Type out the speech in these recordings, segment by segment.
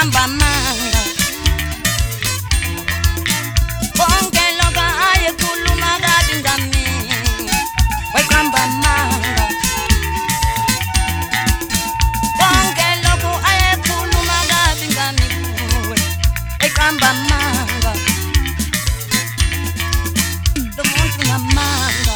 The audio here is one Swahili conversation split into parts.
Weqamba amanga bonke lokho ayekhuluma kabi ngami. Weqamba amanga bonke lokho ayekhuluma kabi ngami. Weqamba amanga lo muntu ngamanga.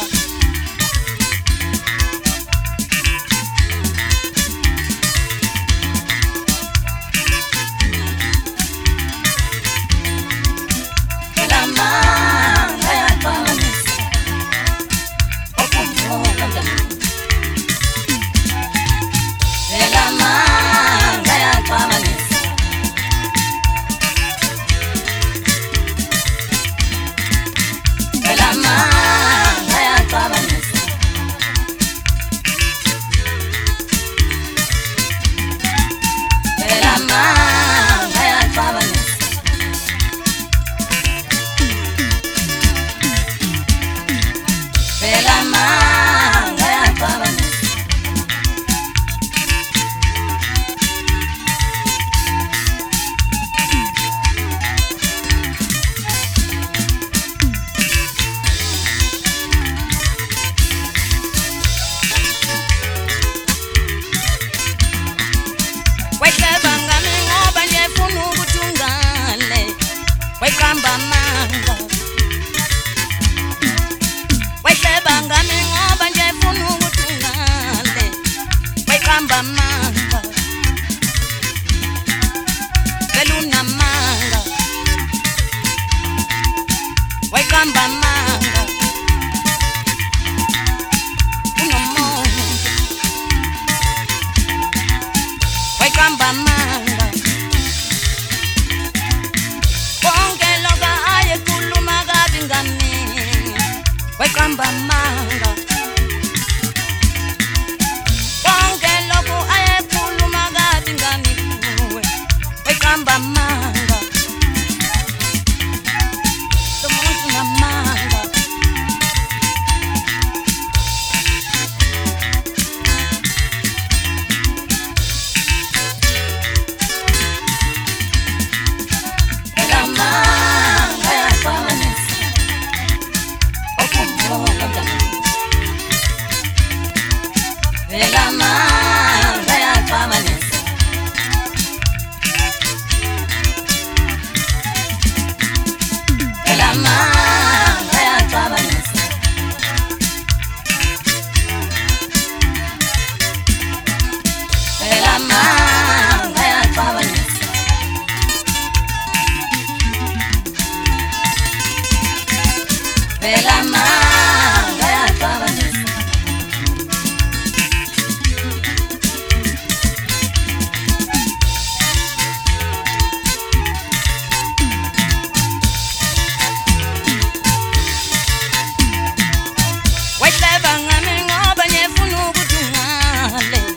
Weqamba amanga wehleba ngami ngoba nje funa ukuthi ungale. Weqamba amanga vele unamanga. Weqamba amanga unomonde. Weqamba amanga bonke lokho ayekhuluma kabi ngami. Weqamba amanga bonke lokho ayekhuluma kabi ngami. Weqamba amanga lo muntu ngamanga.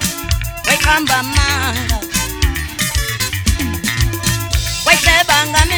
Weqamba amanga wehleba ngami